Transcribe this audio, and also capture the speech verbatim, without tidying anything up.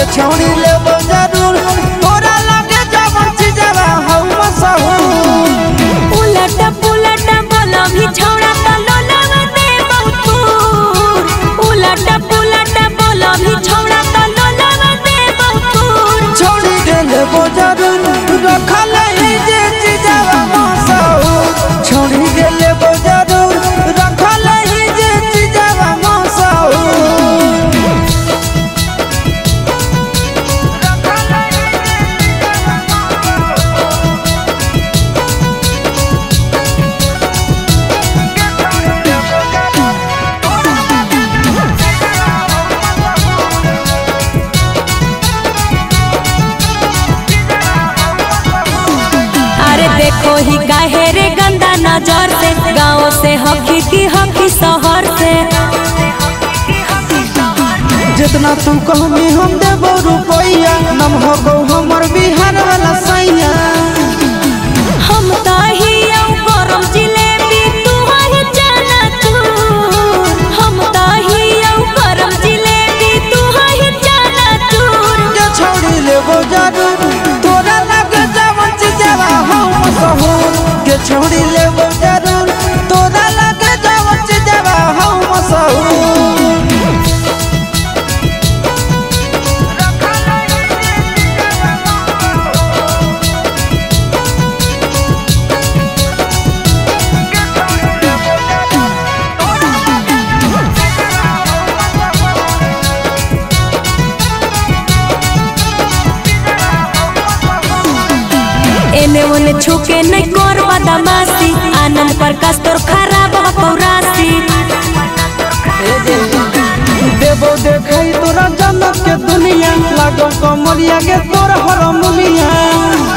छौड़ी लेबो जरूर तोरा लगे जवन चीजवा हौ मसहूर उलट पुलट बोलो भी छौड़ा त लोलवा दे बहुतूर उलट पुलट बोलो भी छौड़ा त लोलवा दे बहुतूर छौड़ी के लेबो जरूर रखल ही जे चीजवा मसहूर छौड़ी के लेबो जरूर रखल ही जे चीजवा मसहूर देखो ही काहे रे गंदा नजर से गाँव से हकी की हकी शहर से जितना तू कहमी हम देबो रुपैया नम हो गो हमर बिहार वाला सैया हम तो ही गरम जिलेबी तू ही जाना तू हम तो ही गरम जिलेबी तू ही जाना तू के छौड़ी लेबो जरूर तोरा लगे जवन चीजवा हौ मसहूर के छौड़ी लेबो जरूर तोरा लगे जवन चीजवा हौ मसहूर एने ओने छुके नहीं कर बदमाशी आनंद प्रकाश तोर खराब हो राशि देबो देखई तोरा जनक के दुनिया लागो कमरिया के तोर हरमुनिया